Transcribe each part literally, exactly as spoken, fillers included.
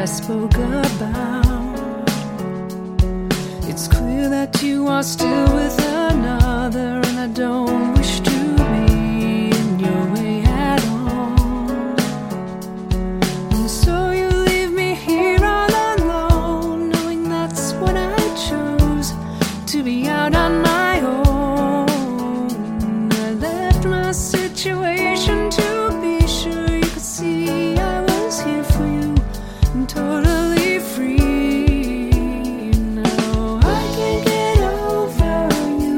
I spoke about. It's clear that you are still with another, and I don't wish to be in your way at all. And so you leave me here all alone, knowing that's what I chose, to be out on my own. I left my situation to be sure you could see I was here for you and totally free. Now I can't get over you.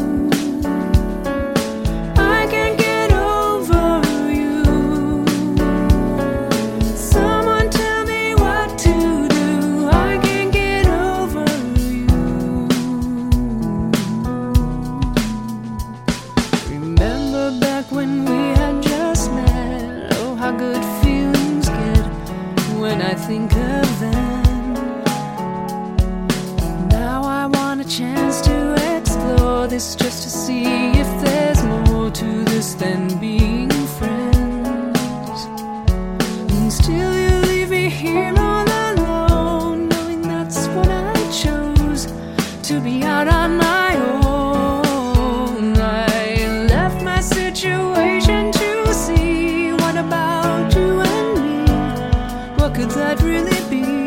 I can't get over you. Someone tell me what to do. I can't get over you. Remember back when we had just met? Oh, how good feelings get when I think of them. Now I want a chance to explore this, just to see if there's more to this than being friends. And still you leave me here all alone, knowing that's what I chose, to be out on my own. I left my situation to see what about you and me. What could that really be?